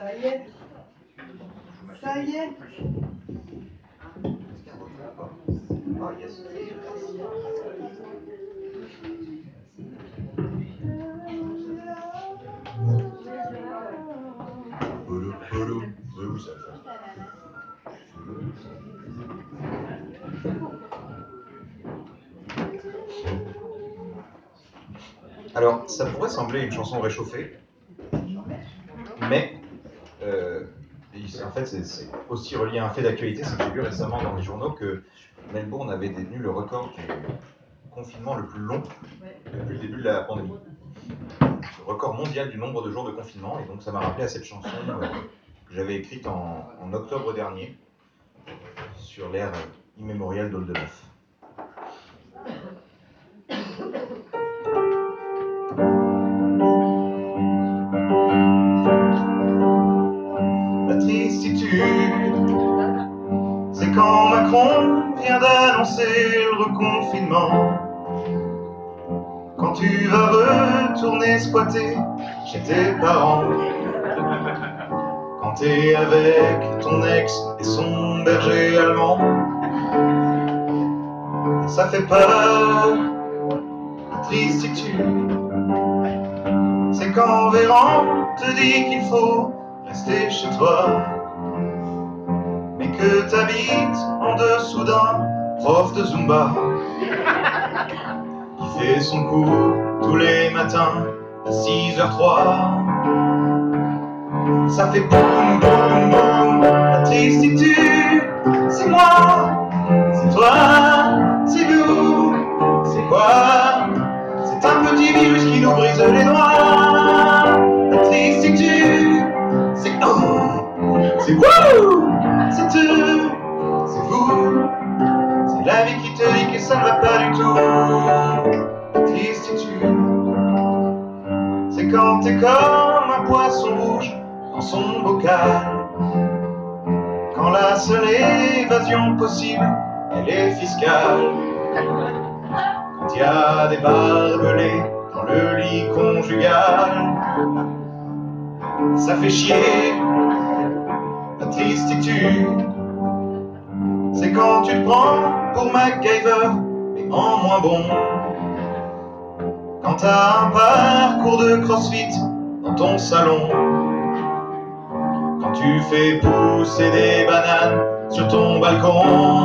Ça y est. Oh, yes. Oui, ça le fait. Alors, ça pourrait sembler une chanson réchauffée, mais en fait, c'est aussi relié à un fait d'actualité. C'est que j'ai lu récemment dans les journaux que Melbourne avait détenu le record du confinement le plus long depuis le début de la pandémie. Le record mondial du nombre de jours de confinement, et donc ça m'a rappelé à cette chanson que j'avais écrite en octobre dernier sur l'ère immémoriale d'Oldeneuf. La tristitude, c'est quand Macron vient d'annoncer le reconfinement. Quand tu vas retourner squatter chez tes parents. Quand t'es avec ton ex et son berger allemand. Ça fait peur, la tristitude. C'est quand Véran te dit qu'il faut rester chez toi, mais que t'habites en dessous d'un prof de Zumba qui fait son cours tous les matins à 6h03. Ça fait boum boum boum, la tristitude. C'est moi, c'est toi, c'est nous, c'est quoi? C'est un petit virus qui nous brise les doigts. La tristitude, c'est c'est wouh, c'est eux, c'est vous. C'est la vie qui te dit que ça ne va pas du tout. La tristitude, c'est quand t'es comme un poisson rouge dans son bocal. Quand la seule évasion possible, elle est fiscale. Quand il y a des barbelés dans le lit conjugal. Ça fait chier, la tristitude. C'est quand tu te prends pour MacGyver, mais en moins bon. Quand t'as un parcours de crossfit dans ton salon. Quand tu fais pousser des bananes sur ton balcon.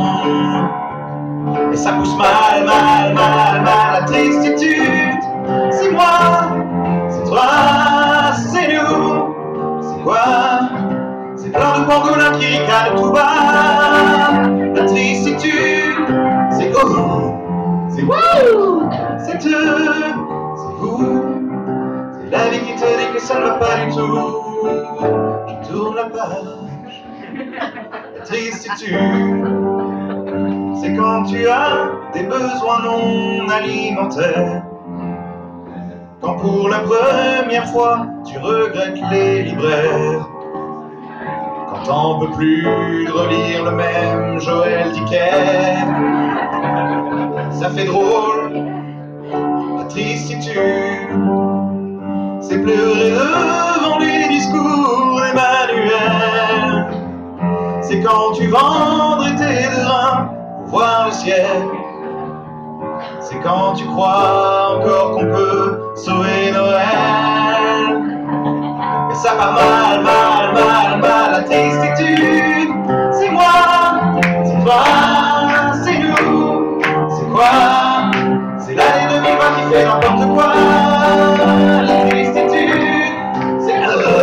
Et ça pousse mal, mal, mal, mal, la tristitude. C'est moi, c'est toi, c'est nous. C'est quoi? C'est plein de pangolins qui ricanent tout bas. La tristitude, c'est oh, c'est wouh, c'est eux, c'est vous. C'est la vie qui te dit que ça ne va pas du tout. Je tourne la page. La tristitude, c'est quand tu as des besoins non alimentaires. Quand pour la première fois tu regrettes les libraires. Quand t'en peux plus de relire le même Joël Dicker. Ça fait drôle, la tristitude. C'est pleurer devant les discours d'Emmanuel. C'est quand tu vendrais tes deux reins pour voir le ciel. C'est quand tu crois encore qu'on peut sauver Noël. Et ça part mal, mal, mal, mal, la tristitude. C'est moi, c'est toi, c'est nous. C'est quoi? C'est l'année 2020 qui fait n'importe quoi. La tristitude, c'est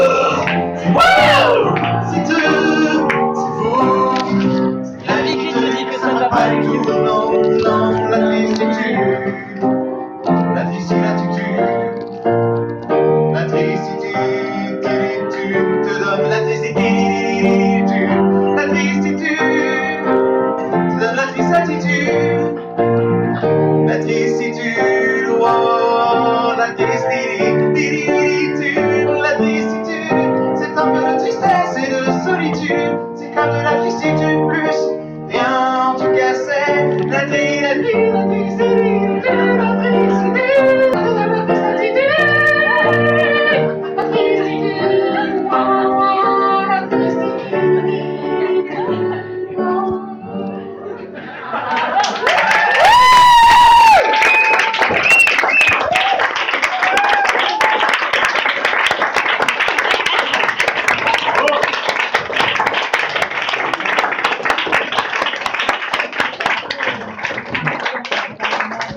wow, c'est eux, c'est vous. C'est la vie qui te dit que ça ne va pas du tout. Non, non, la tristitude. La tristitude. La tristitude, tu te donnes la tristitude. La tristitude, te donne la tristitude. La tristitude, oh, la tristitude, la tristitude. C'est un peu de tristesse et de solitude. C'est comme de la tristitude plus rien, en tout cas c'est la tristitude.